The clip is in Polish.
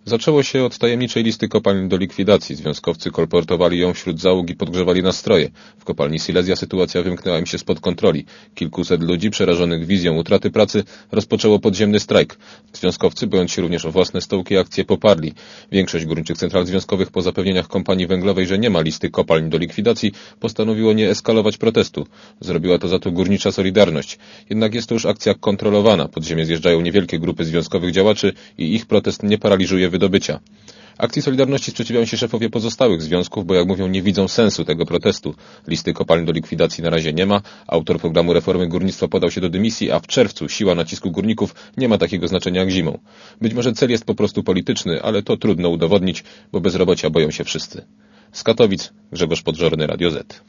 Zaczęło się od tajemniczej listy kopalń do likwidacji. Związkowcy kolportowali ją wśród załóg i podgrzewali nastroje. W kopalni Silesia sytuacja wymknęła im się spod kontroli. Kilkuset ludzi przerażonych wizją utraty pracy rozpoczęło podziemny strajk. Związkowcy, bojąc się również o własne stołki, akcję poparli. Większość górniczych central związkowych po zapewnieniach kompanii węglowej, że nie ma listy kopalń do likwidacji, postanowiło nie eskalować protestu. Zrobiła to za to Górnicza Solidarność. Jednak jest to już akcja kontrolowana. Pod ziemię zjeżdżają niewielkie grupy związkowych działaczy i ich protest nie paraliżuje wydobycia. Akcji Solidarności sprzeciwiają się szefowie pozostałych związków, bo jak mówią, nie widzą sensu tego protestu. Listy kopalń do likwidacji na razie nie ma, autor programu reformy górnictwa podał się do dymisji, a w czerwcu siła nacisku górników nie ma takiego znaczenia jak zimą. Być może cel jest po prostu polityczny, ale to trudno udowodnić, bo bezrobocia boją się wszyscy. Z Katowic Grzegorz Podżorny, Radio Z.